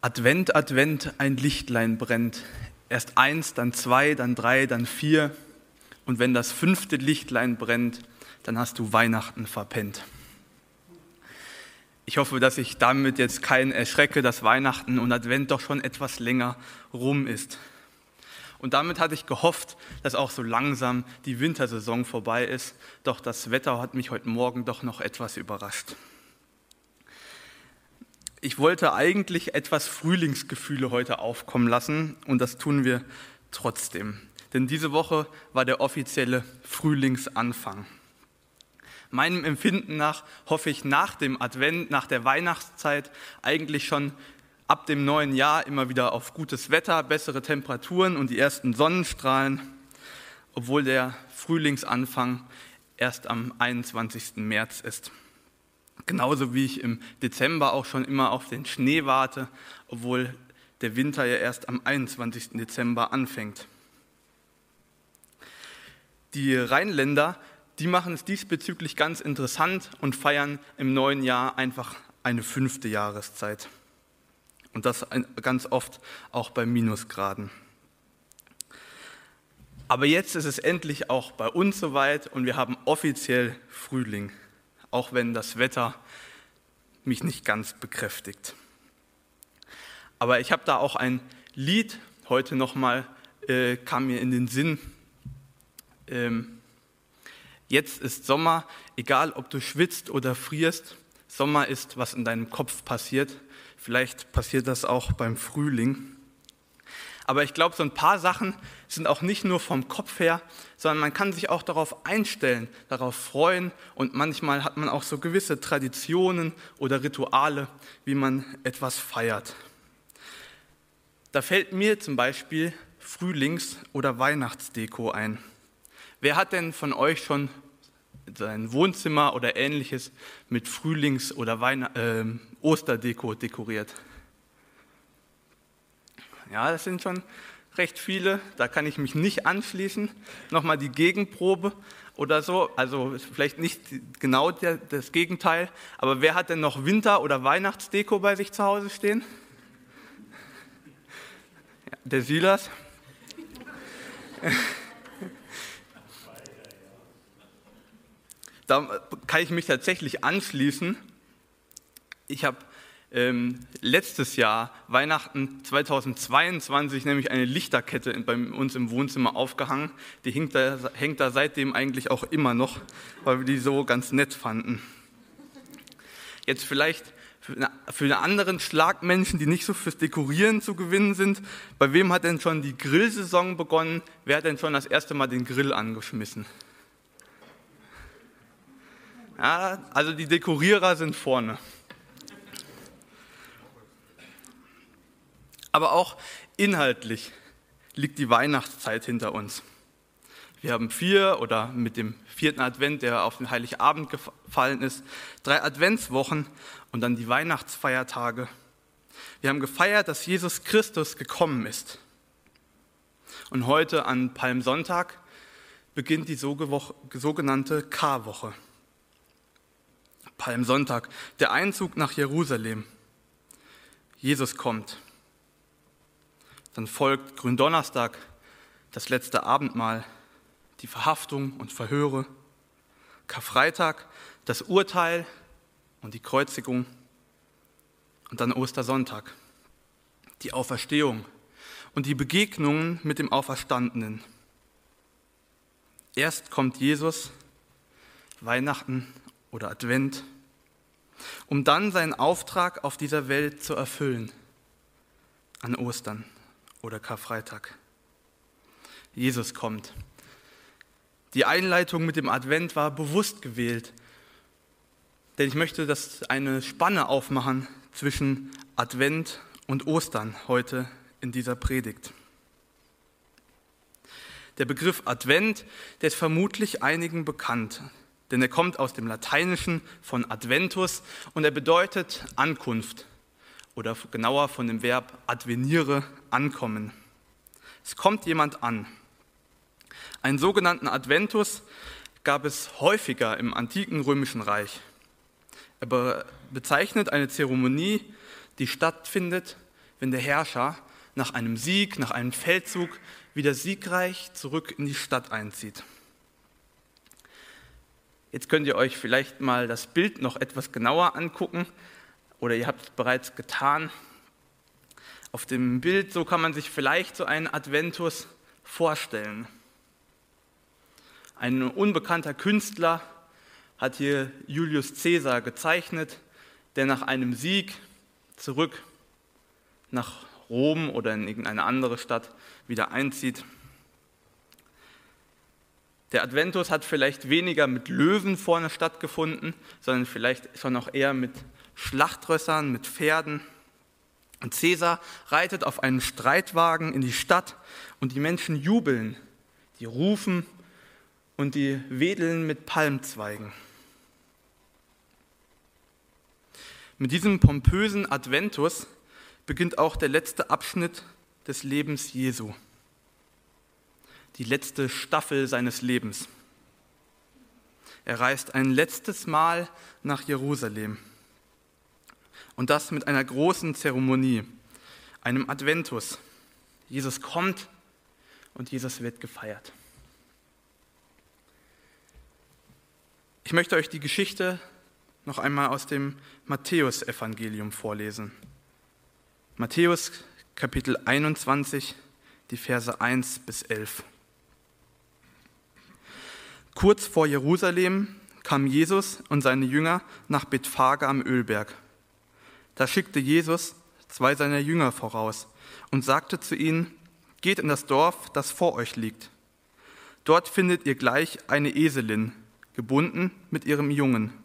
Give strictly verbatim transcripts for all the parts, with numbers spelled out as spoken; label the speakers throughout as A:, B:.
A: Advent, Advent, ein Lichtlein brennt. Erst eins, dann zwei, dann drei, dann vier. Und wenn das fünfte Lichtlein brennt, dann hast du Weihnachten verpennt. Ich hoffe, dass ich damit jetzt keinen erschrecke, dass Weihnachten und Advent doch schon etwas länger rum ist. Und damit hatte ich gehofft, dass auch so langsam die Wintersaison vorbei ist. Doch das Wetter hat mich heute Morgen doch noch etwas überrascht. Ich wollte eigentlich etwas Frühlingsgefühle heute aufkommen lassen und das tun wir trotzdem. Denn diese Woche war der offizielle Frühlingsanfang. Meinem Empfinden nach hoffe ich nach dem Advent, nach der Weihnachtszeit eigentlich schon ab dem neuen Jahr immer wieder auf gutes Wetter, bessere Temperaturen und die ersten Sonnenstrahlen, obwohl der Frühlingsanfang erst am einundzwanzigsten März ist. Genauso wie ich im Dezember auch schon immer auf den Schnee warte, obwohl der Winter ja erst am einundzwanzigsten Dezember anfängt. Die Rheinländer, die machen es diesbezüglich ganz interessant und feiern im neuen Jahr einfach eine fünfte Jahreszeit. Und das ganz oft auch bei Minusgraden. Aber jetzt ist es endlich auch bei uns soweit und wir haben offiziell Frühling, auch wenn das Wetter mich nicht ganz bekräftigt. Aber ich habe da auch ein Lied heute nochmal, äh, kam mir in den Sinn. Ähm, jetzt ist Sommer, egal ob du schwitzt oder frierst, Sommer ist, was in deinem Kopf passiert. Vielleicht passiert das auch beim Frühling. Aber ich glaube, so ein paar Sachen sind auch nicht nur vom Kopf her, sondern man kann sich auch darauf einstellen, darauf freuen und manchmal hat man auch so gewisse Traditionen oder Rituale, wie man etwas feiert. Da fällt mir zum Beispiel Frühlings- oder Weihnachtsdeko ein. Wer hat denn von euch schon sein Wohnzimmer oder Ähnliches mit Frühlings- oder Weihn- äh, Osterdeko dekoriert? Ja, das sind schon recht viele, da kann ich mich nicht anschließen. Nochmal die Gegenprobe oder so, also vielleicht nicht genau der, das Gegenteil, aber wer hat denn noch Winter- oder Weihnachtsdeko bei sich zu Hause stehen? Ja, der Silas. Da kann ich mich tatsächlich anschließen. Ich habe ähm, letztes Jahr, Weihnachten zweitausendzweiundzwanzig, nämlich eine Lichterkette bei uns im Wohnzimmer aufgehangen. Die hängt da, hängt da seitdem eigentlich auch immer noch, weil wir die so ganz nett fanden. Jetzt vielleicht für, eine, für einen anderen Schlagmenschen, die nicht so fürs Dekorieren zu gewinnen sind. Bei wem hat denn schon die Grillsaison begonnen? Wer hat denn schon das erste Mal den Grill angeschmissen? Ja, also die Dekorierer sind vorne. Aber auch inhaltlich liegt die Weihnachtszeit hinter uns. Wir haben vier oder mit dem vierten Advent, der auf den Heiligabend gefallen ist, drei Adventswochen und dann die Weihnachtsfeiertage. Wir haben gefeiert, dass Jesus Christus gekommen ist. Und heute an Palmsonntag beginnt die sogenannte Karwoche. Palmsonntag, der Einzug nach Jerusalem. Jesus kommt. Dann folgt Gründonnerstag, das letzte Abendmahl, die Verhaftung und Verhöre. Karfreitag, das Urteil und die Kreuzigung. Und dann Ostersonntag, die Auferstehung und die Begegnungen mit dem Auferstandenen. Erst kommt Jesus, Weihnachten oder Advent, um dann seinen Auftrag auf dieser Welt zu erfüllen, an Ostern oder Karfreitag. Jesus kommt. Die Einleitung mit dem Advent war bewusst gewählt, denn ich möchte das eine Spanne aufmachen zwischen Advent und Ostern heute in dieser Predigt. Der Begriff Advent, der ist vermutlich einigen bekannt, denn er kommt aus dem Lateinischen von Adventus und er bedeutet Ankunft oder genauer von dem Verb advenire, ankommen. Es kommt jemand an. Einen sogenannten Adventus gab es häufiger im antiken Römischen Reich. Er bezeichnet eine Zeremonie, die stattfindet, wenn der Herrscher nach einem Sieg, nach einem Feldzug wieder siegreich zurück in die Stadt einzieht. Jetzt könnt ihr euch vielleicht mal das Bild noch etwas genauer angucken oder ihr habt es bereits getan. Auf dem Bild, so kann man sich vielleicht so einen Adventus vorstellen. Ein unbekannter Künstler hat hier Julius Caesar gezeichnet, der nach einem Sieg zurück nach Rom oder in irgendeine andere Stadt wieder einzieht. Der Adventus hat vielleicht weniger mit Löwen vorne stattgefunden, sondern vielleicht schon auch eher mit Schlachtrössern, mit Pferden. Und Caesar reitet auf einen Streitwagen in die Stadt und die Menschen jubeln, die rufen und die wedeln mit Palmzweigen. Mit diesem pompösen Adventus beginnt auch der letzte Abschnitt des Lebens Jesu. Die letzte Staffel seines Lebens. Er reist ein letztes Mal nach Jerusalem. Und das mit einer großen Zeremonie, einem Adventus. Jesus kommt und Jesus wird gefeiert. Ich möchte euch die Geschichte noch einmal aus dem Matthäusevangelium vorlesen. Matthäus Kapitel einundzwanzig, die Verse eins bis elf. Kurz vor Jerusalem kamen Jesus und seine Jünger nach Bethphage am Ölberg. Da schickte Jesus zwei seiner Jünger voraus und sagte zu ihnen: Geht in das Dorf, das vor euch liegt. Dort findet ihr gleich eine Eselin, gebunden mit ihrem Jungen.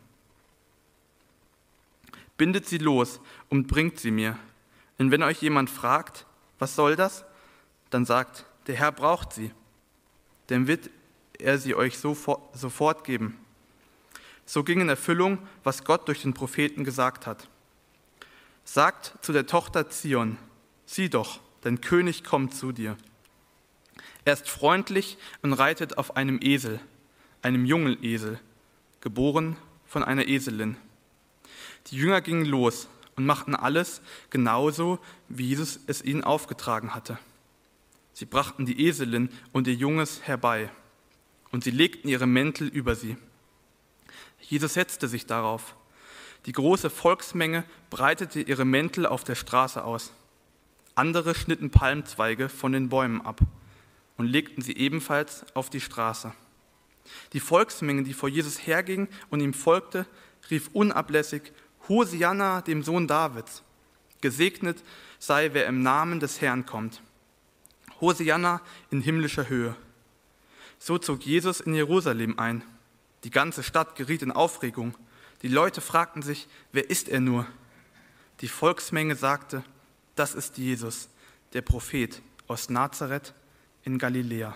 A: Bindet sie los und bringt sie mir. Und wenn euch jemand fragt, was soll das, dann sagt, der Herr braucht sie. Dann wird er sie euch sofort geben. So ging in Erfüllung, was Gott durch den Propheten gesagt hat. Sagt zu der Tochter Zion, sieh doch, dein König kommt zu dir. Er ist freundlich und reitet auf einem Esel, einem jungen Esel, geboren von einer Eselin. Die Jünger gingen los und machten alles genauso, wie Jesus es ihnen aufgetragen hatte. Sie brachten die Eselin und ihr Junges herbei, und sie legten ihre Mäntel über sie. Jesus setzte sich darauf. Die große Volksmenge breitete ihre Mäntel auf der Straße aus. Andere schnitten Palmzweige von den Bäumen ab und legten sie ebenfalls auf die Straße. Die Volksmenge, die vor Jesus herging und ihm folgte, rief unablässig: Hosianna, dem Sohn Davids. Gesegnet sei, wer im Namen des Herrn kommt. Hosianna in himmlischer Höhe. So zog Jesus in Jerusalem ein. Die ganze Stadt geriet in Aufregung. Die Leute fragten sich, wer ist er nur? Die Volksmenge sagte, das ist Jesus, der Prophet aus Nazareth in Galiläa.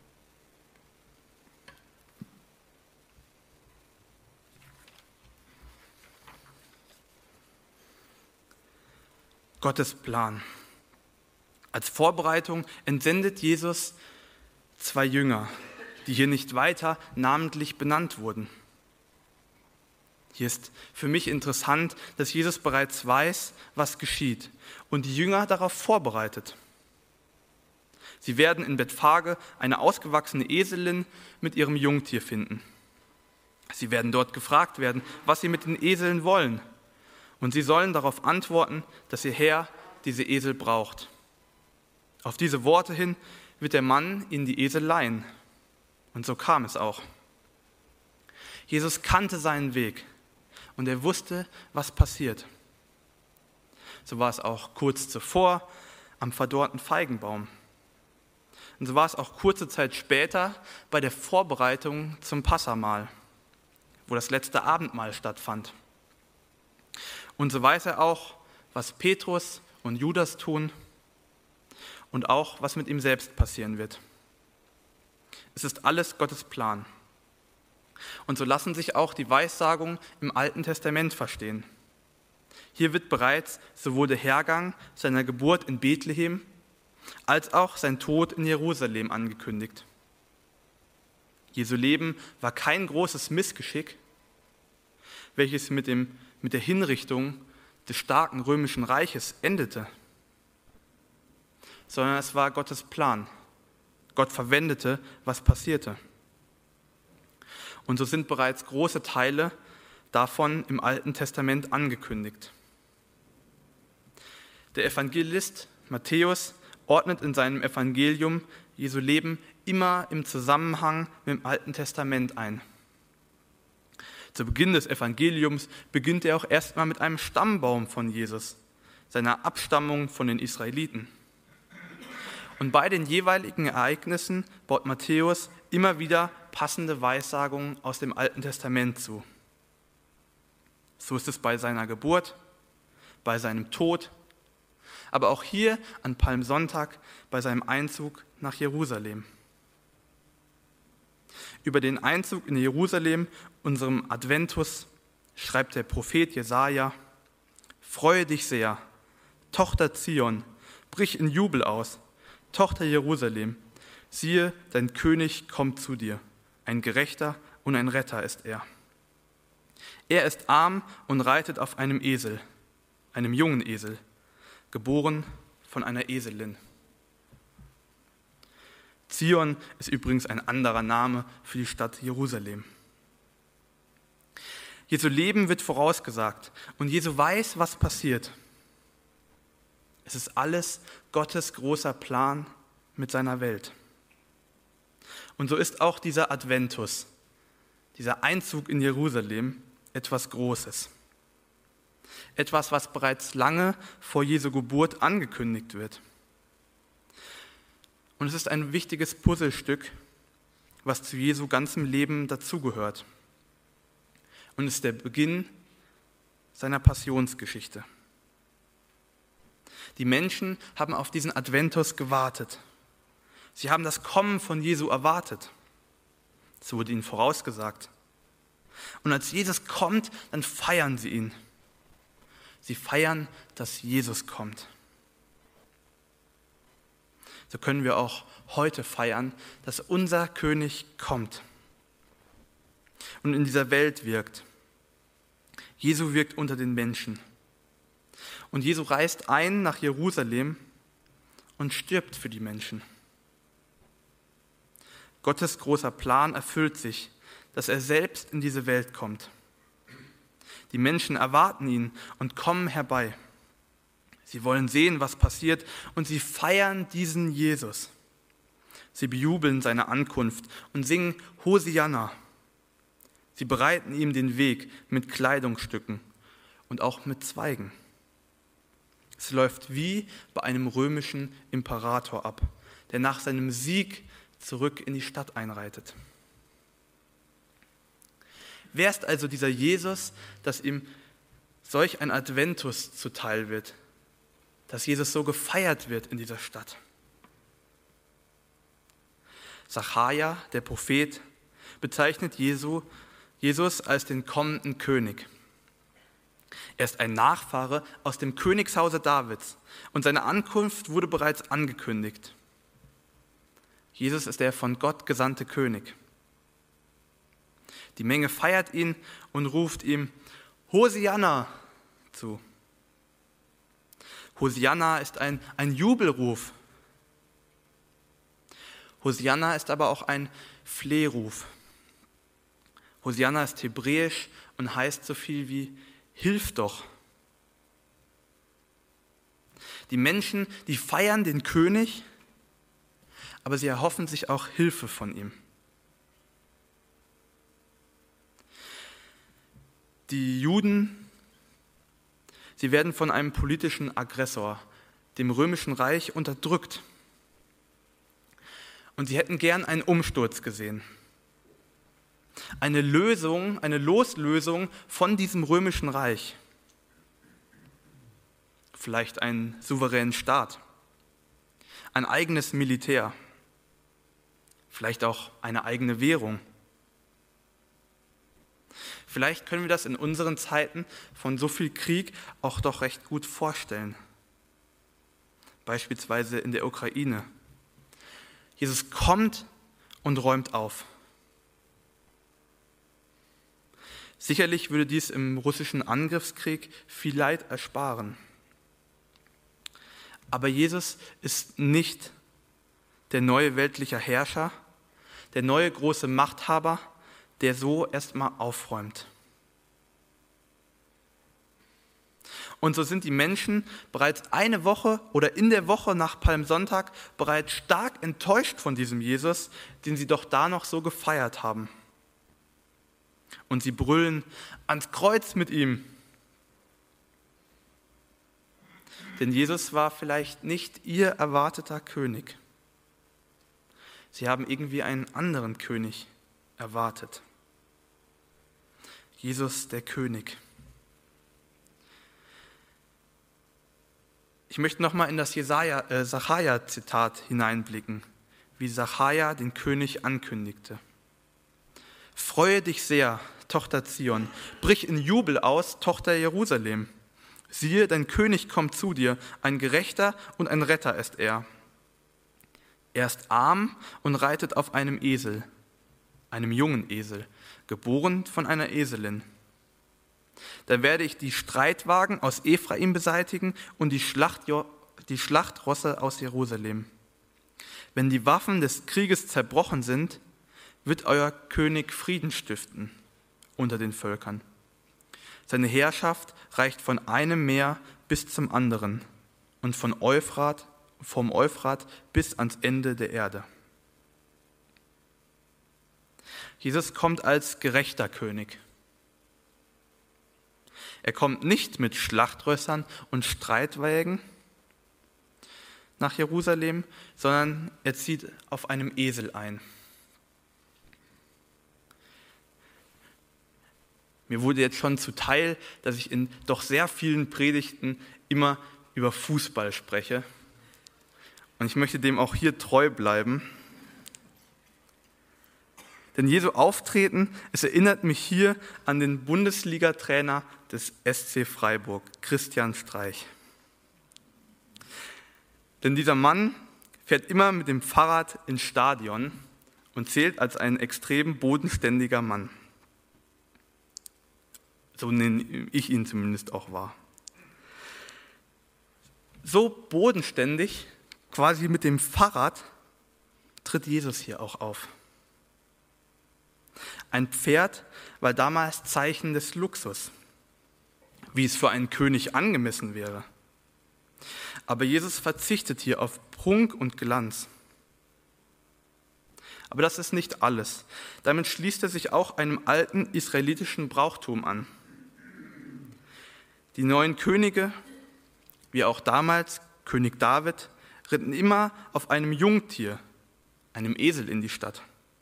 A: Gottes Plan. Als Vorbereitung entsendet Jesus zwei Jünger, die hier nicht weiter namentlich benannt wurden. Hier ist für mich interessant, dass Jesus bereits weiß, was geschieht und die Jünger darauf vorbereitet. Sie werden in Bethphage eine ausgewachsene Eselin mit ihrem Jungtier finden. Sie werden dort gefragt werden, was sie mit den Eseln wollen. Und sie sollen darauf antworten, dass ihr Herr diese Esel braucht. Auf diese Worte hin wird der Mann ihnen die Esel leihen. Und so kam es auch. Jesus kannte seinen Weg und er wusste, was passiert. So war es auch kurz zuvor am verdorrten Feigenbaum. Und so war es auch kurze Zeit später bei der Vorbereitung zum Passahmahl, wo das letzte Abendmahl stattfand. Und so weiß er auch, was Petrus und Judas tun und auch, was mit ihm selbst passieren wird. Es ist alles Gottes Plan. Und so lassen sich auch die Weissagungen im Alten Testament verstehen. Hier wird bereits sowohl der Hergang seiner Geburt in Bethlehem als auch sein Tod in Jerusalem angekündigt. Jesu Leben war kein großes Missgeschick, welches mit, dem, mit der Hinrichtung des starken römischen Reiches endete. sondern es war Gottes Plan. Gott verwendete, was passierte. Und so sind bereits große Teile davon im Alten Testament angekündigt. Der Evangelist Matthäus ordnet in seinem Evangelium Jesu Leben immer im Zusammenhang mit dem Alten Testament ein. Zu Beginn des Evangeliums beginnt er auch erstmal mit einem Stammbaum von Jesus, seiner Abstammung von den Israeliten. Und bei den jeweiligen Ereignissen baut Matthäus immer wieder passende Weissagungen aus dem Alten Testament zu. So ist es bei seiner Geburt, bei seinem Tod, aber auch hier an Palmsonntag bei seinem Einzug nach Jerusalem. Über den Einzug in Jerusalem, unserem Adventus, schreibt der Prophet Jesaja: Freue dich sehr, Tochter Zion, brich in Jubel aus, Tochter Jerusalem, siehe, dein König kommt zu dir, ein Gerechter und ein Retter ist er. Er ist arm und reitet auf einem Esel, einem jungen Esel, geboren von einer Eselin. Zion ist übrigens ein anderer Name für die Stadt Jerusalem. Jesu Leben wird vorausgesagt und Jesu weiß, was passiert. Es ist alles Gottes großer Plan mit seiner Welt. Und so ist auch dieser Adventus, dieser Einzug in Jerusalem, etwas Großes. Etwas, was bereits lange vor Jesu Geburt angekündigt wird. Und es ist ein wichtiges Puzzlestück, was zu Jesu ganzem Leben dazugehört. Und es ist der Beginn seiner Passionsgeschichte. Die Menschen haben auf diesen Adventus gewartet. Sie haben das Kommen von Jesu erwartet. So wurde ihnen vorausgesagt. Und als Jesus kommt, dann feiern sie ihn. Sie feiern, dass Jesus kommt. So können wir auch heute feiern, dass unser König kommt und in dieser Welt wirkt. Jesu wirkt unter den Menschen. Und Jesu reist ein nach Jerusalem und stirbt für die Menschen. Gottes großer Plan erfüllt sich, dass er selbst in diese Welt kommt. Die Menschen erwarten ihn und kommen herbei. Sie wollen sehen, was passiert, und sie feiern diesen Jesus. Sie bejubeln seine Ankunft und singen Hosianna. Sie bereiten ihm den Weg mit Kleidungsstücken und auch mit Zweigen. Es läuft wie bei einem römischen Imperator ab, der nach seinem Sieg zurück in die Stadt einreitet. Wer ist also dieser Jesus, dass ihm solch ein Adventus zuteil wird, dass Jesus so gefeiert wird in dieser Stadt? Sacharja, der Prophet, bezeichnet Jesu, Jesus als den kommenden König. Er ist ein Nachfahre aus dem Königshause Davids und seine Ankunft wurde bereits angekündigt. Jesus ist der von Gott gesandte König. Die Menge feiert ihn und ruft ihm Hosianna zu. Hosianna ist ein, ein Jubelruf. Hosianna ist aber auch ein Flehruf. Hosianna ist hebräisch und heißt so viel wie Hilf doch. Die Menschen, die feiern den König, aber sie erhoffen sich auch Hilfe von ihm. Die Juden, sie werden von einem politischen Aggressor, dem Römischen Reich, unterdrückt. Und sie hätten gern einen Umsturz gesehen. Eine Lösung, eine Loslösung von diesem Römischen Reich. Vielleicht einen souveränen Staat, ein eigenes Militär, vielleicht auch eine eigene Währung. Vielleicht können wir das in unseren Zeiten von so viel Krieg auch doch recht gut vorstellen. Beispielsweise in der Ukraine. Jesus kommt und räumt auf. Sicherlich würde dies im russischen Angriffskrieg viel Leid ersparen. Aber Jesus ist nicht der neue weltliche Herrscher, der neue große Machthaber, der so erstmal aufräumt. Und so sind die Menschen bereits eine Woche oder in der Woche nach Palmsonntag bereits stark enttäuscht von diesem Jesus, den sie doch da noch so gefeiert haben. Und sie brüllen: ans Kreuz mit ihm. Denn Jesus war vielleicht nicht ihr erwarteter König. Sie haben irgendwie einen anderen König erwartet. Jesus der König. Ich möchte nochmal in das Jesaja, äh, Sacharja-Zitat hineinblicken, wie Sacharja den König ankündigte. Freue dich sehr, Tochter Zion, brich in Jubel aus, Tochter Jerusalem. Siehe, dein König kommt zu dir, ein Gerechter und ein Retter ist er. Er ist arm und reitet auf einem Esel, einem jungen Esel, geboren von einer Eselin. Da werde ich die Streitwagen aus Ephraim beseitigen und die, Schlacht, die Schlachtrosse aus Jerusalem. Wenn die Waffen des Krieges zerbrochen sind, wird euer König Frieden stiften unter den Völkern. Seine Herrschaft reicht von einem Meer bis zum anderen und von Euphrat, vom Euphrat bis ans Ende der Erde. Jesus kommt als gerechter König. Er kommt nicht mit Schlachtrössern und Streitwägen nach Jerusalem, sondern er zieht auf einem Esel ein. Mir wurde jetzt schon zuteil, dass ich in doch sehr vielen Predigten immer über Fußball spreche. Und ich möchte dem auch hier treu bleiben. Denn Jesu Auftreten, es erinnert mich hier an den Bundesliga-Trainer des S C Freiburg, Christian Streich. Denn dieser Mann fährt immer mit dem Fahrrad ins Stadion und zählt als ein extrem bodenständiger Mann. So nenne ich ihn zumindest auch wahr. So bodenständig, quasi mit dem Fahrrad, tritt Jesus hier auch auf. Ein Pferd war damals Zeichen des Luxus, wie es für einen König angemessen wäre. Aber Jesus verzichtet hier auf Prunk und Glanz. Aber das ist nicht alles. Damit schließt er sich auch einem alten israelitischen Brauchtum an. Die neuen Könige, wie auch damals König David, ritten immer auf einem Jungtier, einem Esel, in die Stadt.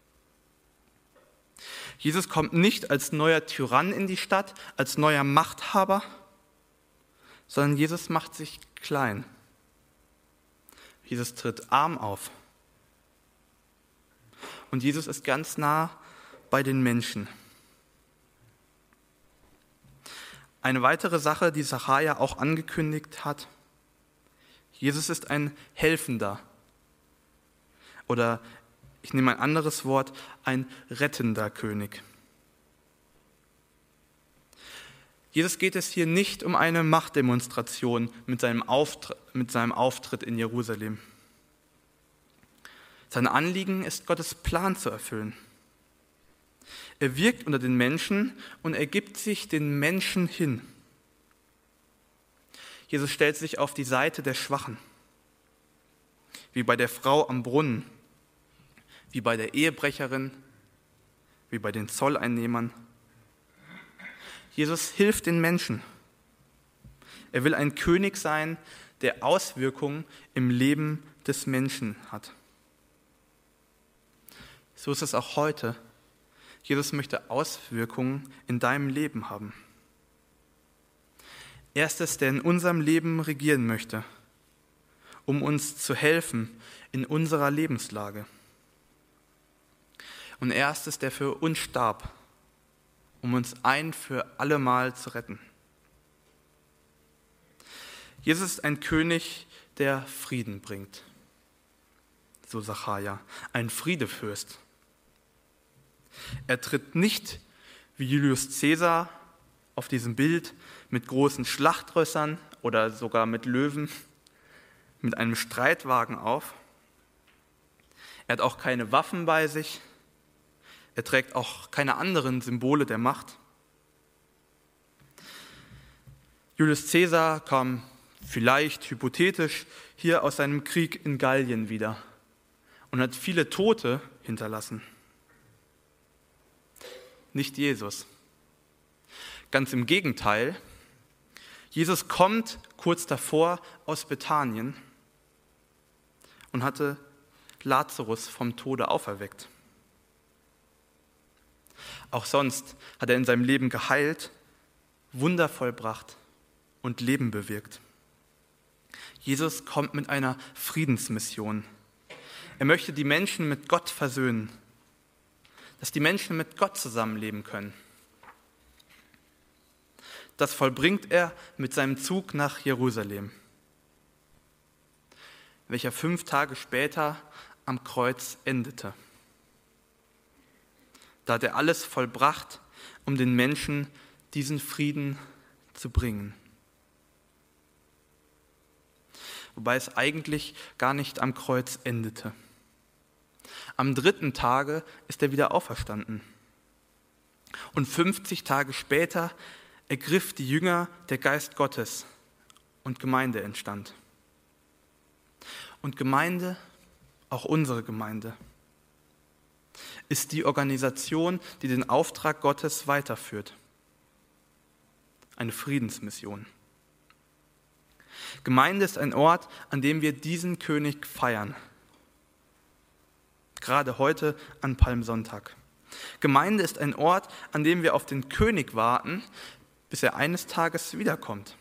A: Jesus kommt nicht als neuer Tyrann in die Stadt, als neuer Machthaber, sondern Jesus macht sich klein. Jesus tritt arm auf. Und Jesus ist ganz nah bei den Menschen. Eine weitere Sache, die Sacharja auch angekündigt hat: Jesus ist ein Helfender. Oder ich nehme ein anderes Wort, ein rettender König. Jesus geht es hier nicht um eine Machtdemonstration mit seinem Auftritt, mit seinem Auftritt in Jerusalem. Sein Anliegen ist, Gottes Plan zu erfüllen. Er wirkt unter den Menschen und er gibt sich den Menschen hin. Jesus stellt sich auf die Seite der Schwachen, wie bei der Frau am Brunnen, wie bei der Ehebrecherin, wie bei den Zolleinnehmern. Jesus hilft den Menschen. Er will ein König sein, der Auswirkungen im Leben des Menschen hat. So ist es auch heute. Jesus möchte Auswirkungen in deinem Leben haben. Er ist es, der in unserem Leben regieren möchte, um uns zu helfen in unserer Lebenslage. Und er ist es, der für uns starb, um uns ein für allemal zu retten. Jesus ist ein König, der Frieden bringt, so Sacharja, ein Friedefürst. Er tritt nicht wie Julius Caesar auf diesem Bild mit großen Schlachtrössern oder sogar mit Löwen, mit einem Streitwagen auf. Er hat auch keine Waffen bei sich. Er trägt auch keine anderen Symbole der Macht. Julius Caesar kam vielleicht hypothetisch hier aus seinem Krieg in Gallien wieder und hat viele Tote hinterlassen. Nicht Jesus. Ganz im Gegenteil. Jesus kommt kurz davor aus Bethanien und hatte Lazarus vom Tode auferweckt. Auch sonst hat er in seinem Leben geheilt, Wunder vollbracht und Leben bewirkt. Jesus kommt mit einer Friedensmission. Er möchte die Menschen mit Gott versöhnen, dass die Menschen mit Gott zusammenleben können. Das vollbringt er mit seinem Zug nach Jerusalem, welcher fünf Tage später am Kreuz endete. Da hat er alles vollbracht, um den Menschen diesen Frieden zu bringen. Wobei es eigentlich gar nicht am Kreuz endete. Am dritten Tage ist er wieder auferstanden. Und fünfzig Tage später ergriff die Jünger der Geist Gottes und Gemeinde entstand. Und Gemeinde, auch unsere Gemeinde, ist die Organisation, die den Auftrag Gottes weiterführt. Eine Friedensmission. Gemeinde ist ein Ort, an dem wir diesen König feiern. Gerade heute an Palmsonntag. Gemeinde ist ein Ort, an dem wir auf den König warten, bis er eines Tages wiederkommt.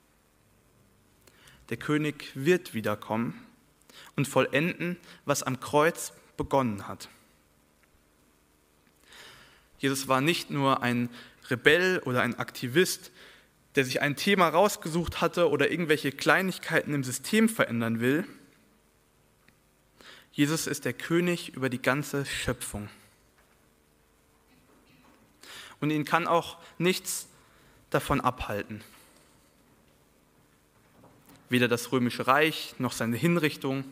A: Der König wird wiederkommen und vollenden, was am Kreuz begonnen hat. Jesus war nicht nur ein Rebell oder ein Aktivist, der sich ein Thema rausgesucht hatte oder irgendwelche Kleinigkeiten im System verändern will. Jesus ist der König über die ganze Schöpfung. Und ihn kann auch nichts davon abhalten. Weder das Römische Reich, noch seine Hinrichtung,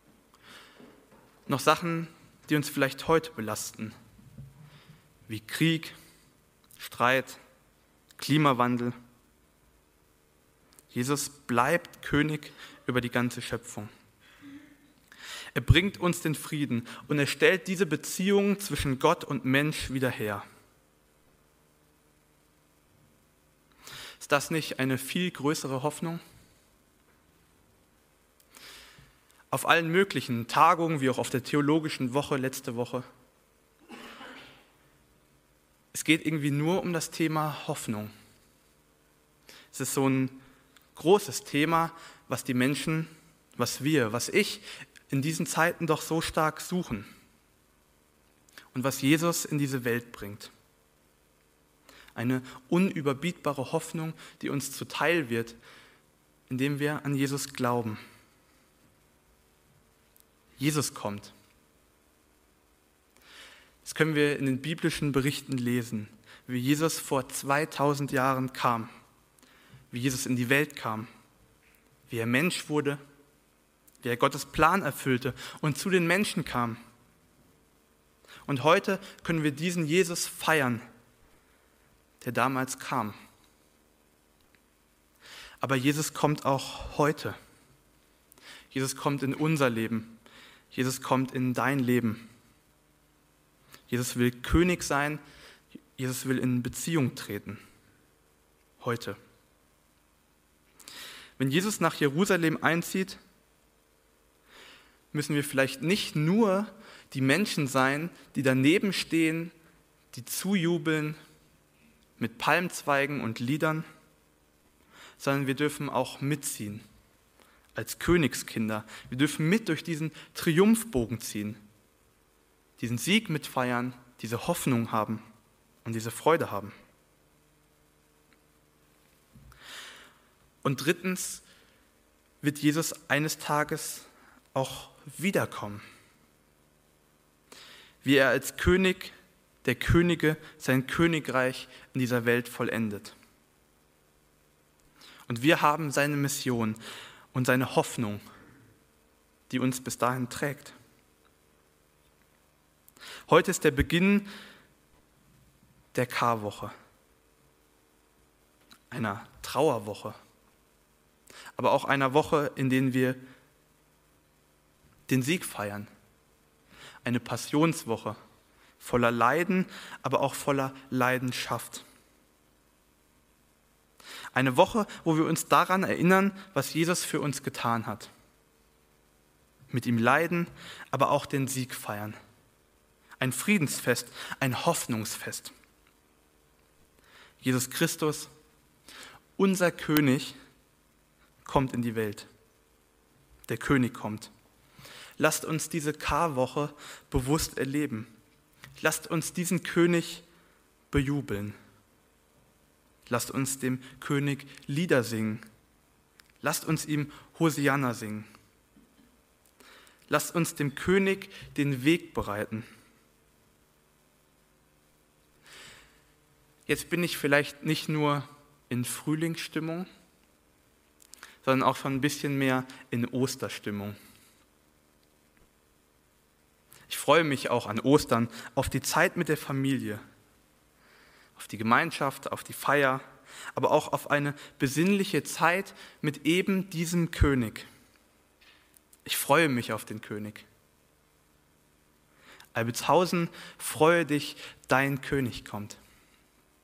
A: noch Sachen, die uns vielleicht heute belasten, wie Krieg, Streit, Klimawandel. Jesus bleibt König über die ganze Schöpfung. Er bringt uns den Frieden und er stellt diese Beziehung zwischen Gott und Mensch wieder her. Ist das nicht eine viel größere Hoffnung? Auf allen möglichen Tagungen, wie auch auf der theologischen Woche letzte Woche, es geht irgendwie nur um das Thema Hoffnung. Es ist so ein großes Thema, was die Menschen, was wir, was ich in diesen Zeiten doch so stark suchen und was Jesus in diese Welt bringt. Eine unüberbietbare Hoffnung, die uns zuteil wird, indem wir an Jesus glauben. Jesus kommt. Das können wir in den biblischen Berichten lesen, wie Jesus vor zweitausend Jahren kam, wie Jesus in die Welt kam, wie er Mensch wurde, wie er Gottes Plan erfüllte und zu den Menschen kam. Und heute können wir diesen Jesus feiern, der damals kam. Aber Jesus kommt auch heute. Jesus kommt in unser Leben. Jesus kommt in dein Leben. Jesus will König sein. Jesus will in Beziehung treten. Heute. Wenn Jesus nach Jerusalem einzieht, müssen wir vielleicht nicht nur die Menschen sein, die daneben stehen, die zujubeln mit Palmzweigen und Liedern, sondern wir dürfen auch mitziehen als Königskinder. Wir dürfen mit durch diesen Triumphbogen ziehen, diesen Sieg mitfeiern, diese Hoffnung haben und diese Freude haben. Und drittens wird Jesus eines Tages auch wiederkommen, wie er als König der Könige sein Königreich in dieser Welt vollendet. Und wir haben seine Mission und seine Hoffnung die uns bis dahin trägt. Heute ist der Beginn der Karwoche, einer Trauerwoche, aber auch einer Woche, in der wir den Sieg feiern. Eine Passionswoche voller Leiden, aber auch voller Leidenschaft. Eine Woche, wo wir uns daran erinnern, was Jesus für uns getan hat. Mit ihm leiden, aber auch den Sieg feiern. Ein Friedensfest, ein Hoffnungsfest. Jesus Christus, unser König, kommt in die Welt. Der König kommt. Lasst uns diese Karwoche bewusst erleben. Lasst uns diesen König bejubeln. Lasst uns dem König Lieder singen. Lasst uns ihm Hosianna singen. Lasst uns dem König den Weg bereiten. Jetzt bin ich vielleicht nicht nur in Frühlingsstimmung, sondern auch schon ein bisschen mehr in Osterstimmung. Ich freue mich auch an Ostern auf die Zeit mit der Familie, auf die Gemeinschaft, auf die Feier, aber auch auf eine besinnliche Zeit mit eben diesem König. Ich freue mich auf den König. Albitshausen, freue dich, dein König kommt.